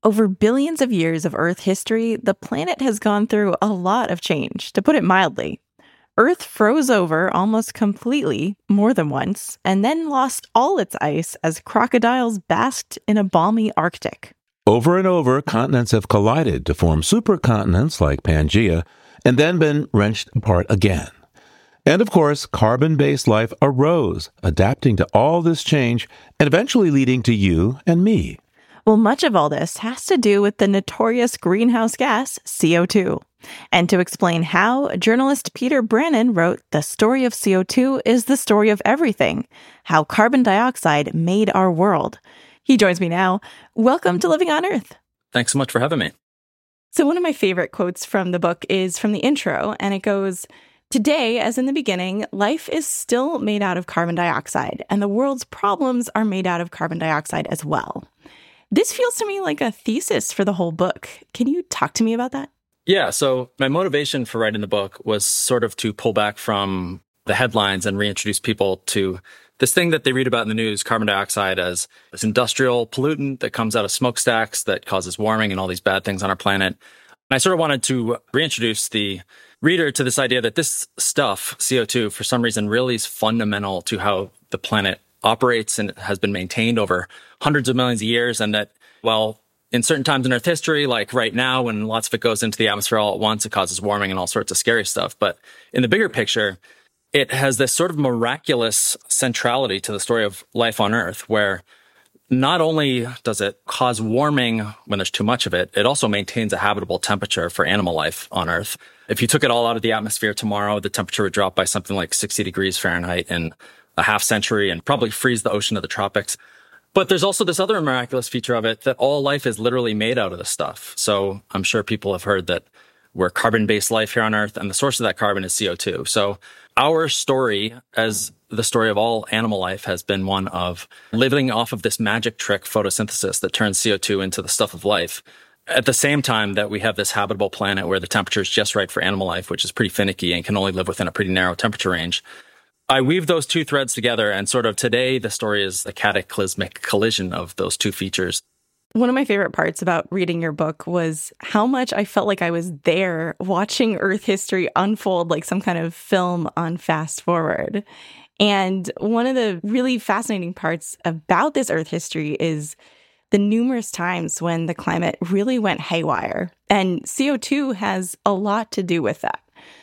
Over billions of years of Earth history, the planet has gone through a lot of change, to put it mildly. Earth froze over almost completely more than once, and then lost all its ice as crocodiles basked in a balmy Arctic. Over and over, continents have collided to form supercontinents like Pangaea, and then been wrenched apart again. And of course, carbon-based life arose, adapting to all this change, and eventually leading to you and me. Well, much of all this has to do with the notorious greenhouse gas, CO2. And to explain how, journalist Peter Brannon wrote The Story of CO2 is the Story of Everything, how carbon dioxide made our world. He joins me now. Welcome to Living on Earth. Thanks so much for having me. So one of my favorite quotes from the book is from the intro, and it goes, "Today, as in the beginning, life is still made out of carbon dioxide, and the world's problems are made out of carbon dioxide as well." This feels to me like a thesis for the whole book. Can you talk to me about that? Yeah, so my motivation for writing the book was sort of to pull back from the headlines and reintroduce people to this thing that they read about in the news, carbon dioxide, as this industrial pollutant that comes out of smokestacks that causes warming and all these bad things on our planet. And I sort of wanted to reintroduce the reader to this idea that this stuff, CO2, for some reason really is fundamental to how the planet operates and has been maintained over hundreds of millions of years. And that, well, in certain times in Earth history, like right now, when lots of it goes into the atmosphere all at once, it causes warming and all sorts of scary stuff. But in the bigger picture, it has this sort of miraculous centrality to the story of life on Earth, where not only does it cause warming when there's too much of it, it also maintains a habitable temperature for animal life on Earth. If you took it all out of the atmosphere tomorrow, the temperature would drop by something like 60 degrees Fahrenheit in a half century and probably freeze the ocean of the tropics. But there's also this other miraculous feature of it, that all life is literally made out of this stuff. So I'm sure people have heard that we're carbon-based life here on Earth, and the source of that carbon is CO2. So our story, as the story of all animal life, has been one of living off of this magic trick, photosynthesis, that turns CO2 into the stuff of life. At the same time that we have this habitable planet where the temperature is just right for animal life, which is pretty finicky and can only live within a pretty narrow temperature range. I weave those two threads together, and sort of today the story is the cataclysmic collision of those two features. One of my favorite parts about reading your book was how much I felt like I was there watching Earth history unfold like some kind of film on fast forward. And one of the really fascinating parts about this Earth history is the numerous times when the climate really went haywire. And CO2 has a lot to do with that.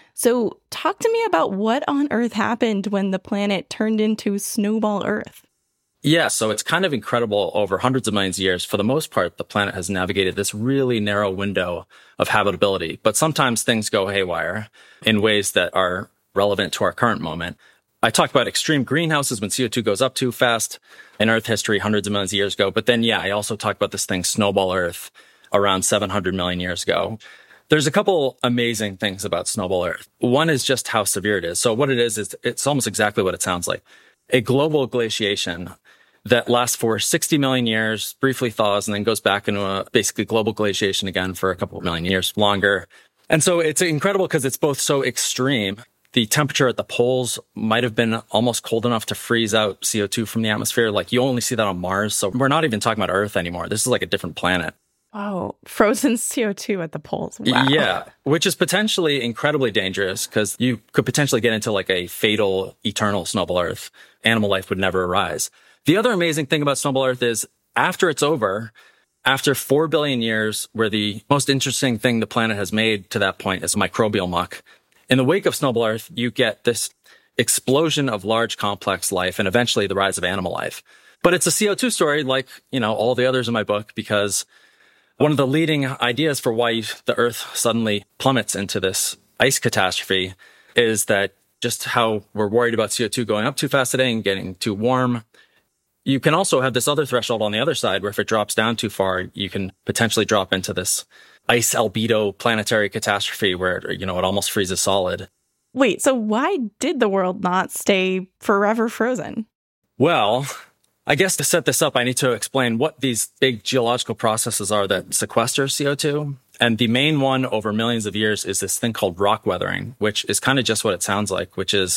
So talk to me about what on earth happened when the planet turned into Snowball Earth. Yeah, so it's kind of incredible. Over hundreds of millions of years, for the most part, the planet has navigated this really narrow window of habitability. But sometimes things go haywire in ways that are relevant to our current moment. I talked about extreme greenhouses when CO2 goes up too fast in Earth history hundreds of millions of years ago. But then, yeah, I also talked about this thing, Snowball Earth, around 700 million years ago. There's a couple amazing things about Snowball Earth. One is just how severe it is. So what it is it's almost exactly what it sounds like. A global glaciation that lasts for 60 million years, briefly thaws, and then goes back into a basically global glaciation again for a couple of million years longer. And so it's incredible because it's both so extreme. The temperature at the poles might have been almost cold enough to freeze out CO2 from the atmosphere. Like you only see that on Mars. So we're not even talking about Earth anymore. This is like a different planet. Wow. Frozen CO2 at the poles. Wow. Yeah, which is potentially incredibly dangerous because you could potentially get into like a fatal eternal Snowball Earth. Animal life would never arise. The other amazing thing about Snowball Earth is after it's over, after 4 billion years, where the most interesting thing the planet has made to that point is microbial muck. In the wake of Snowball Earth, you get this explosion of large complex life and eventually the rise of animal life. But it's a CO2 story like, all the others in my book, because one of the leading ideas for why the Earth suddenly plummets into this ice catastrophe is that just how we're worried about CO2 going up too fast today and getting too warm. You can also have this other threshold on the other side where if it drops down too far, you can potentially drop into this ice albedo planetary catastrophe where, it almost freezes solid. Wait, so why did the world not stay forever frozen? Well, I guess to set this up, I need to explain what these big geological processes are that sequester CO2. And the main one over millions of years is this thing called rock weathering, which is kind of just what it sounds like, which is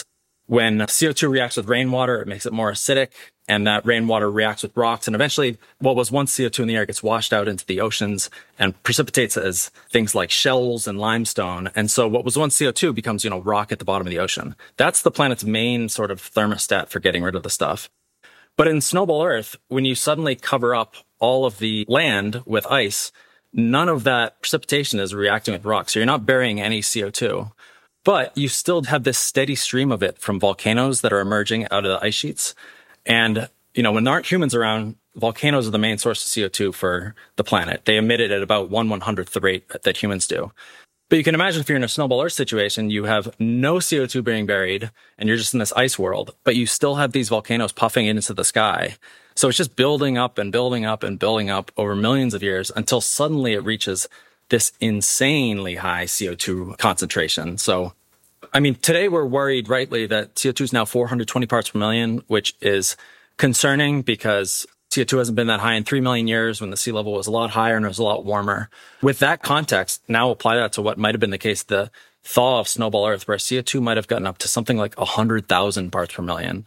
When CO2 reacts with rainwater, it makes it more acidic, and that rainwater reacts with rocks. And eventually, what was once CO2 in the air gets washed out into the oceans and precipitates as things like shells and limestone. And so what was once CO2 becomes, rock at the bottom of the ocean. That's the planet's main sort of thermostat for getting rid of the stuff. But in Snowball Earth, when you suddenly cover up all of the land with ice, none of that precipitation is reacting with rock. So you're not burying any CO2. But you still have this steady stream of it from volcanoes that are emerging out of the ice sheets. And, when there aren't humans around, volcanoes are the main source of CO2 for the planet. They emit it at about 1/100th the rate that humans do. But you can imagine if you're in a Snowball Earth situation, you have no CO2 being buried, and you're just in this ice world, but you still have these volcanoes puffing into the sky. So it's just building up and building up and building up over millions of years until suddenly it reaches this insanely high CO2 concentration. So, today we're worried rightly that CO2 is now 420 parts per million, which is concerning because CO2 hasn't been that high in 3 million years when the sea level was a lot higher and it was a lot warmer. With that context, now apply that to what might have been the case, the thaw of Snowball Earth, where CO2 might have gotten up to something like 100,000 parts per million.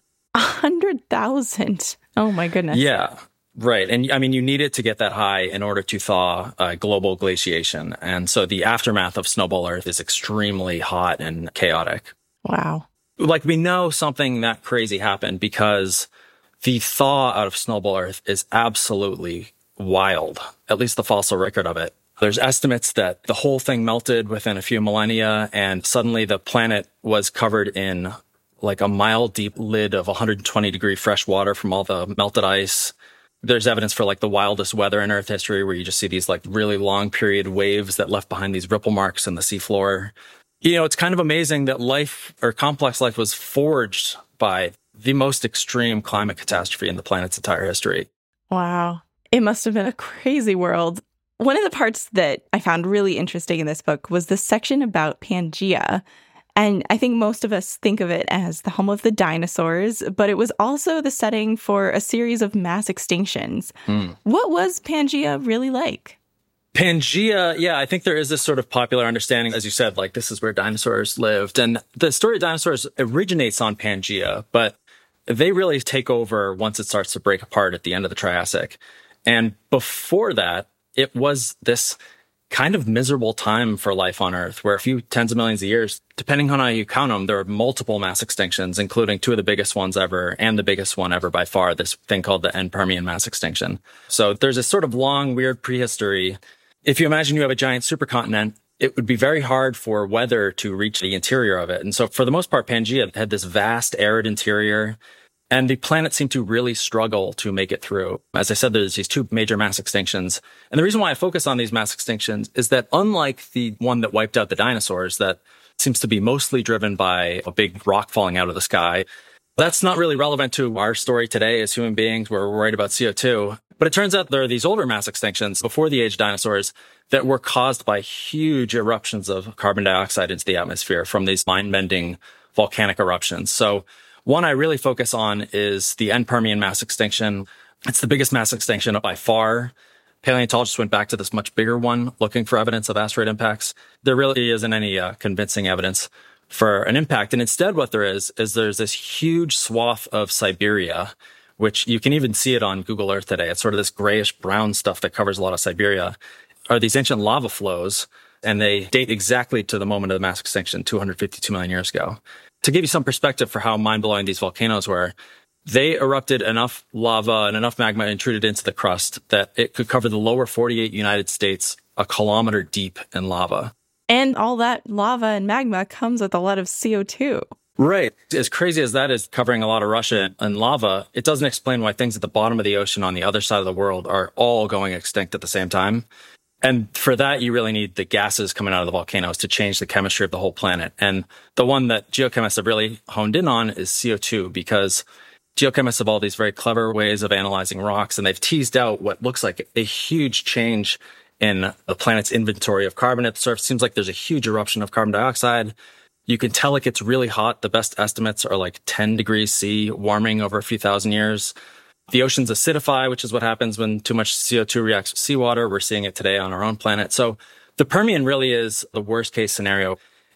100,000? Oh my goodness. Yeah. Right. And you need it to get that high in order to thaw global glaciation. And so the aftermath of Snowball Earth is extremely hot and chaotic. Wow. We know something that crazy happened because the thaw out of Snowball Earth is absolutely wild, at least the fossil record of it. There's estimates that the whole thing melted within a few millennia, and suddenly the planet was covered in like a mile-deep lid of 120-degree fresh water from all the melted ice. There's evidence for the wildest weather in Earth history where you just see these really long period waves that left behind these ripple marks in the seafloor. It's kind of amazing that life or complex life was forged by the most extreme climate catastrophe in the planet's entire history. Wow. It must have been a crazy world. One of the parts that I found really interesting in this book was the section about Pangaea. And I think most of us think of it as the home of the dinosaurs, but it was also the setting for a series of mass extinctions. What was Pangaea really like? Pangaea, yeah, I think there is this sort of popular understanding, as you said, this is where dinosaurs lived. And the story of dinosaurs originates on Pangaea, but they really take over once it starts to break apart at the end of the Triassic. And before that, it was this kind of miserable time for life on Earth, where a few tens of millions of years, depending on how you count them, there were multiple mass extinctions, including two of the biggest ones ever, and the biggest one ever by far, this thing called the end Permian mass extinction. So there's this sort of long, weird prehistory. If you imagine you have a giant supercontinent, it would be very hard for weather to reach the interior of it. And so for the most part, Pangaea had this vast, arid interior, and the planet seemed to really struggle to make it through. As I said, there's these two major mass extinctions. And the reason why I focus on these mass extinctions is that unlike the one that wiped out the dinosaurs, that seems to be mostly driven by a big rock falling out of the sky, that's not really relevant to our story today as human beings where we're worried about CO2. But it turns out there are these older mass extinctions before the age of dinosaurs that were caused by huge eruptions of carbon dioxide into the atmosphere from these mind-bending volcanic eruptions. So one I really focus on is the end Permian mass extinction. It's the biggest mass extinction by far. Paleontologists went back to this much bigger one looking for evidence of asteroid impacts. There really isn't any convincing evidence for an impact. And instead what there is there's this huge swath of Siberia, which you can even see it on Google Earth today. It's sort of this grayish brown stuff that covers a lot of Siberia, are these ancient lava flows, and they date exactly to the moment of the mass extinction, 252 million years ago. To give you some perspective for how mind-blowing these volcanoes were, they erupted enough lava and enough magma intruded into the crust that it could cover the lower 48 United States a kilometer deep in lava. And all that lava and magma comes with a lot of CO2. Right. As crazy as that is, covering a lot of Russia and lava, it doesn't explain why things at the bottom of the ocean on the other side of the world are all going extinct at the same time. And for that, you really need the gases coming out of the volcanoes to change the chemistry of the whole planet. And the one that geochemists have really honed in on is CO2, because geochemists have all these very clever ways of analyzing rocks, and they've teased out what looks like a huge change in the planet's inventory of carbon at the surface. It seems like there's a huge eruption of carbon dioxide. You can tell it gets really hot. The best estimates are 10 degrees C warming over a few thousand years. The oceans acidify, which is what happens when too much CO2 reacts with seawater. We're seeing it today on our own planet. So the Permian really is the worst case scenario.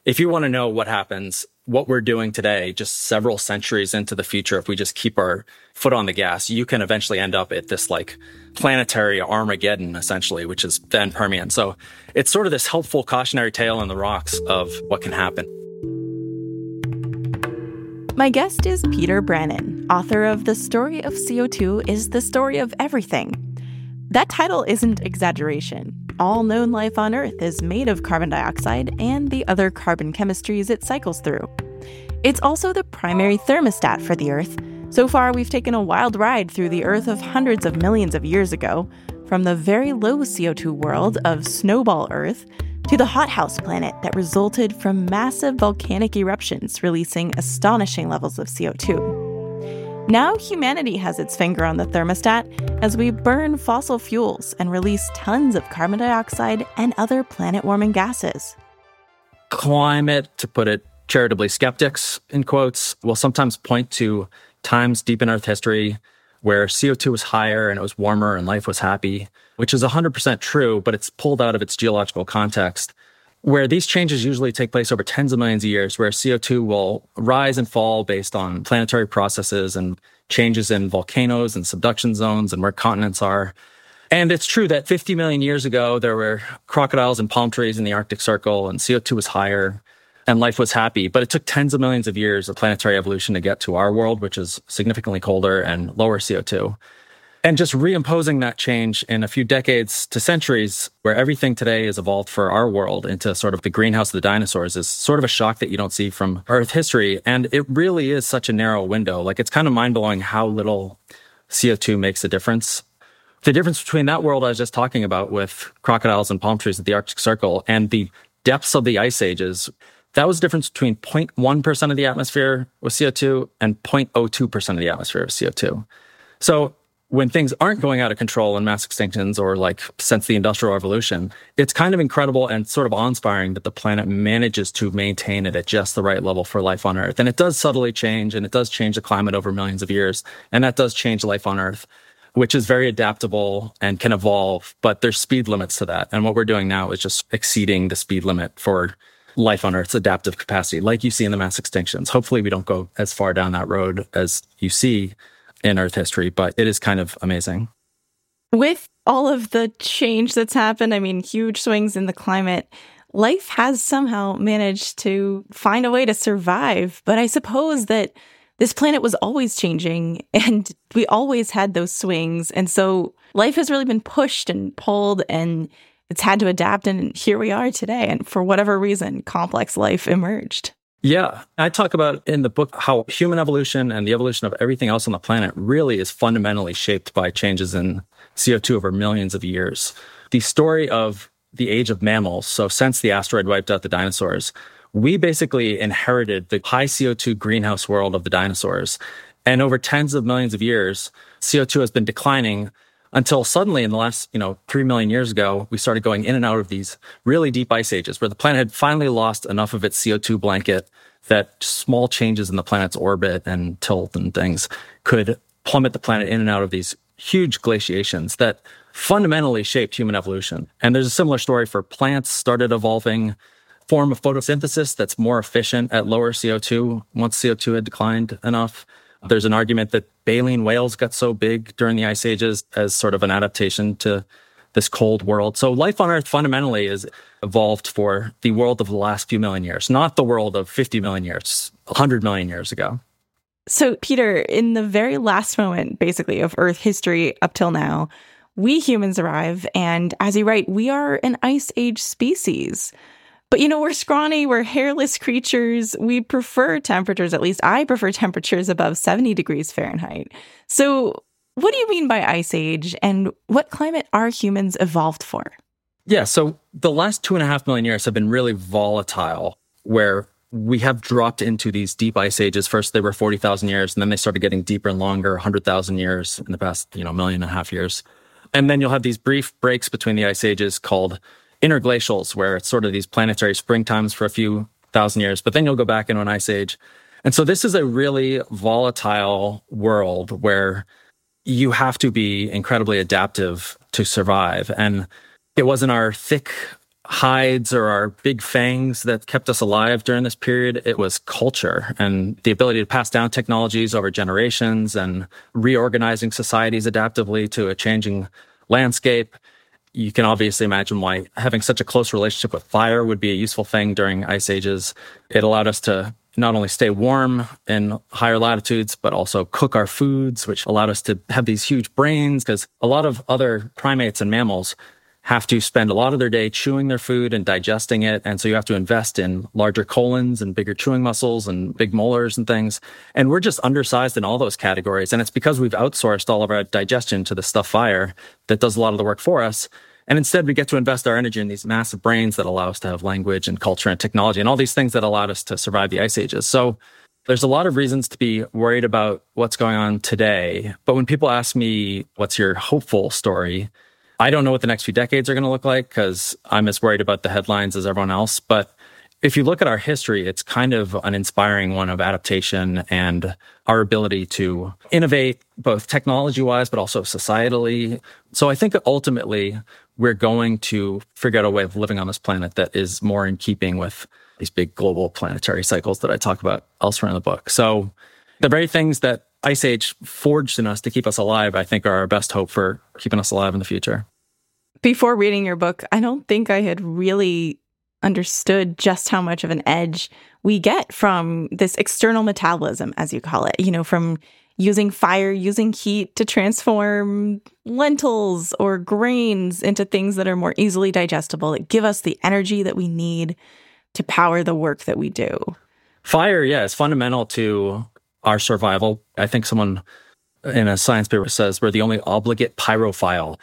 if you want to know what happens, what we're doing today, just several centuries into the future, if we just keep our foot on the gas, you can eventually end up at this like planetary Armageddon, essentially, which is then Permian. So it's sort of this helpful cautionary tale in the rocks of what can happen. My guest is Peter Brannon, author of The Story of CO2 is the Story of Everything. That title isn't exaggeration. All known life on Earth is made of carbon dioxide and the other carbon chemistries it cycles through. It's also the primary thermostat for the Earth. So far, we've taken a wild ride through the Earth of hundreds of millions of years ago, from the very low CO2 world of Snowball Earth to the hothouse planet that resulted from massive volcanic eruptions releasing astonishing levels of CO2. Now humanity has its finger on the thermostat as we burn fossil fuels and release tons of carbon dioxide and other planet-warming gases. Climate, to put it charitably, skeptics, in quotes, will sometimes point to times deep in Earth history where CO2 was higher and it was warmer and life was happy, which is 100% true, but it's pulled out of its geological context, where these changes usually take place over tens of millions of years, where CO2 will rise and fall based on planetary processes and changes in volcanoes and subduction zones and where continents are. And it's true that 50 million years ago, there were crocodiles and palm trees in the Arctic Circle, and CO2 was higher, and life was happy. But it took tens of millions of years of planetary evolution to get to our world, which is significantly colder and lower CO2. And just reimposing that change in a few decades to centuries, where everything today is evolved for our world into sort of the greenhouse of the dinosaurs, is sort of a shock that you don't see from Earth history. And it really is such a narrow window. Like, it's kind of mind-blowing how little CO2 makes a difference. The difference between that world I was just talking about with crocodiles and palm trees at the Arctic Circle and the depths of the ice ages, that was the difference between 0.1% of the atmosphere was CO2 and 0.02% of the atmosphere was CO2. So when things aren't going out of control in mass extinctions or like since the Industrial Revolution, it's kind of incredible and sort of awe-inspiring that the planet manages to maintain it at just the right level for life on Earth. And it does subtly change, and it does change the climate over millions of years. And that does change life on Earth, which is very adaptable and can evolve, but there's speed limits to that. And what we're doing now is just exceeding the speed limit for life on Earth's adaptive capacity, like you see in the mass extinctions. Hopefully we don't go as far down that road as you see in Earth history, but it is kind of amazing. With all of the change that's happened, I mean, huge swings in the climate, life has somehow managed to find a way to survive. But I suppose that this planet was always changing and we always had those swings. And so life has really been pushed and pulled and it's had to adapt. And here we are today. And for whatever reason, complex life emerged. Yeah. I talk about in the book how human evolution and the evolution of everything else on the planet really is fundamentally shaped by changes in CO2 over millions of years. The story of the age of mammals, so since the asteroid wiped out the dinosaurs, we basically inherited the high CO2 greenhouse world of the dinosaurs. And over tens of millions of years, CO2 has been declining until suddenly in the last, 3 million years ago, we started going in and out of these really deep ice ages where the planet had finally lost enough of its CO2 blanket that small changes in the planet's orbit and tilt and things could plummet the planet in and out of these huge glaciations that fundamentally shaped human evolution. And there's a similar story for plants started evolving form of photosynthesis that's more efficient at lower CO2 once CO2 had declined enough. There's an argument that baleen whales got so big during the ice ages as sort of an adaptation to this cold world. So life on Earth fundamentally is evolved for the world of the last few million years, not the world of 50 million years, 100 million years ago. So, Peter, in the very last moment, basically, of Earth history up till now, we humans arrive, and as you write, we are an ice age species. But, we're scrawny, we're hairless creatures. We prefer temperatures, at least I prefer temperatures above 70 degrees Fahrenheit. So what do you mean by ice age, and what climate are humans evolved for? Yeah, so the last 2.5 million years have been really volatile, where we have dropped into these deep ice ages. First, they were 40,000 years, and then they started getting deeper and longer, 100,000 years in the past, 1.5 million years. And then you'll have these brief breaks between the ice ages called interglacials, where it's sort of these planetary springtimes for a few thousand years, but then you'll go back into an ice age. And so this is a really volatile world where you have to be incredibly adaptive to survive. And it was in our thick hides or our big fangs that kept us alive during this period. It was culture and the ability to pass down technologies over generations and reorganizing societies adaptively to a changing landscape. You can obviously imagine why having such a close relationship with fire would be a useful thing during ice ages. It allowed us to not only stay warm in higher latitudes, but also cook our foods, which allowed us to have these huge brains, because a lot of other primates and mammals have to spend a lot of their day chewing their food and digesting it. And so you have to invest in larger colons and bigger chewing muscles and big molars and things. And we're just undersized in all those categories. And it's because we've outsourced all of our digestion to the stuff fire that does a lot of the work for us. And instead, we get to invest our energy in these massive brains that allow us to have language and culture and technology and all these things that allowed us to survive the ice ages. So there's a lot of reasons to be worried about what's going on today. But when people ask me, what's your hopeful story? I don't know what the next few decades are going to look like because I'm as worried about the headlines as everyone else. But if you look at our history, it's kind of an inspiring one of adaptation and our ability to innovate, both technology-wise, but also societally. So I think ultimately, we're going to figure out a way of living on this planet that is more in keeping with these big global planetary cycles that I talk about elsewhere in the book. So the very things that Ice Age forged in us to keep us alive, I think, are our best hope for keeping us alive in the future. Before reading your book, I don't think I had really understood just how much of an edge we get from this external metabolism, as you call it, from using fire, using heat to transform lentils or grains into things that are more easily digestible, that give us the energy that we need to power the work that we do. Fire, is fundamental to our survival. I think someone in a science paper says we're the only obligate pyrophile.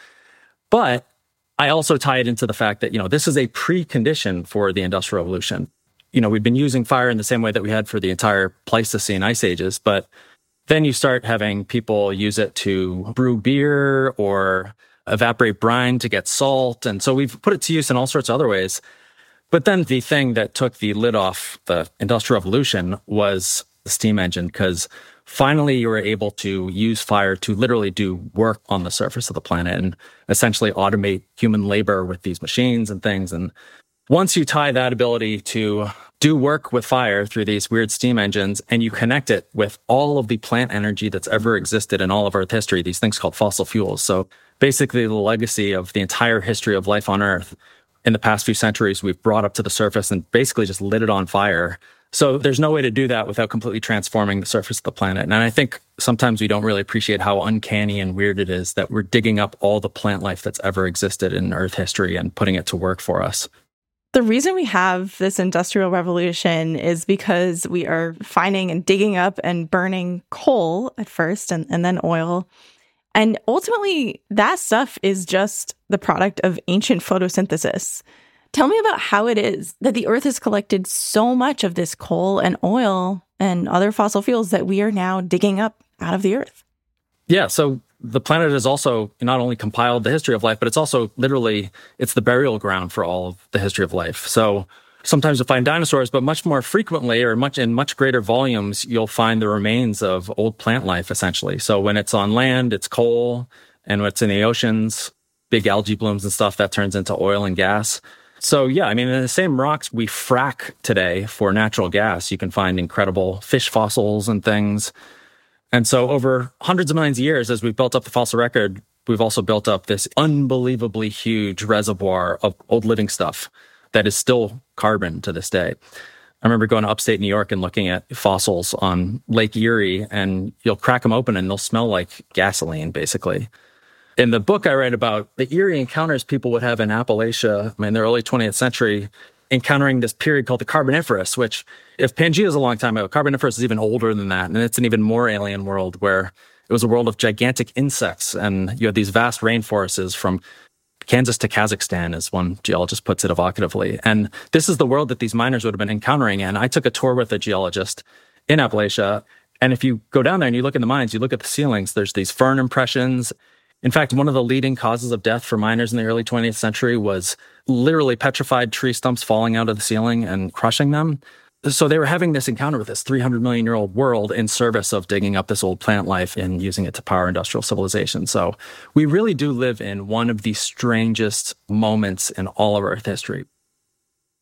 But I also tie it into the fact that, this is a precondition for the Industrial Revolution. We've been using fire in the same way that we had for the entire Pleistocene ice ages, but then you start having people use it to brew beer or evaporate brine to get salt. And so we've put it to use in all sorts of other ways. But then the thing that took the lid off the Industrial Revolution was the steam engine, because finally you were able to use fire to literally do work on the surface of the planet and essentially automate human labor with these machines and things. And once you tie that ability to do work with fire through these weird steam engines and you connect it with all of the plant energy that's ever existed in all of Earth history, these things called fossil fuels. So basically the legacy of the entire history of life on Earth in the past few centuries, we've brought up to the surface and basically just lit it on fire. So there's no way to do that without completely transforming the surface of the planet. And I think sometimes we don't really appreciate how uncanny and weird it is that we're digging up all the plant life that's ever existed in Earth history and putting it to work for us. The reason we have this industrial revolution is because we are finding and digging up and burning coal at first and then oil. And ultimately, that stuff is just the product of ancient photosynthesis. Tell me about how it is that the Earth has collected so much of this coal and oil and other fossil fuels that we are now digging up out of the Earth. Yeah, so the planet has also not only compiled the history of life, but it's also literally, it's the burial ground for all of the history of life. So sometimes you'll find dinosaurs, but much more frequently or in much greater volumes, you'll find the remains of old plant life, essentially. So when it's on land, it's coal, and when it's in the oceans, big algae blooms and stuff, that turns into oil and gas. So yeah, in the same rocks we frack today for natural gas, you can find incredible fish fossils and things. And so over hundreds of millions of years, as we've built up the fossil record, we've also built up this unbelievably huge reservoir of old living stuff that is still carbon to this day. I remember going to upstate New York and looking at fossils on Lake Erie, and you'll crack them open and they'll smell like gasoline, basically. In the book I write about the Erie encounters people would have in Appalachia in the early 20th century, encountering this period called the Carboniferous, which, if Pangea is a long time ago, Carboniferous is even older than that. And it's an even more alien world where it was a world of gigantic insects. And you had these vast rainforests from Kansas to Kazakhstan, as one geologist puts it evocatively. And this is the world that these miners would have been encountering. And I took a tour with a geologist in Appalachia. And if you go down there and you look in the mines, you look at the ceilings, there's these fern impressions. In fact, one of the leading causes of death for miners in the early 20th century was literally petrified tree stumps falling out of the ceiling and crushing them. So they were having this encounter with this 300 million year old world in service of digging up this old plant life and using it to power industrial civilization. So we really do live in one of the strangest moments in all of Earth history.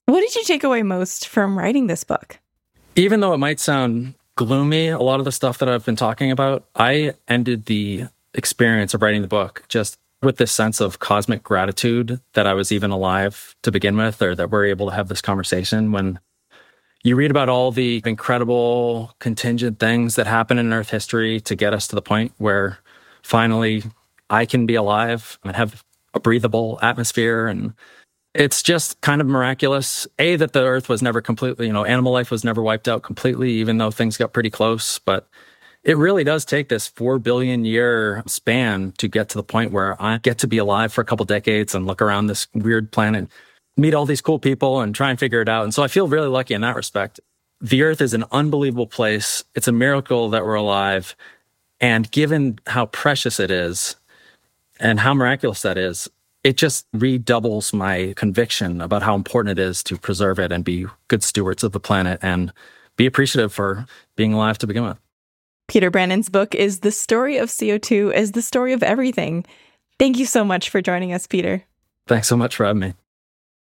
What did you take away most from writing this book? Even though it might sound gloomy, a lot of the stuff that I've been talking about, I ended the experience of writing the book just with this sense of cosmic gratitude that I was even alive to begin with, or that we're able to have this conversation. When you read about all the incredible contingent things that happen in Earth history to get us to the point where finally I can be alive and have a breathable atmosphere. And it's just kind of miraculous, that the Earth was never completely, animal life was never wiped out completely, even though things got pretty close. But it really does take this 4 billion year span to get to the point where I get to be alive for a couple decades and look around this weird planet, meet all these cool people and try and figure it out. And so I feel really lucky in that respect. The Earth is an unbelievable place. It's a miracle that we're alive. And given how precious it is and how miraculous that is, it just redoubles my conviction about how important it is to preserve it and be good stewards of the planet and be appreciative for being alive to begin with. Peter Brannon's book is The Story of CO2 as the Story of Everything. Thank you so much for joining us, Peter. Thanks so much for having me.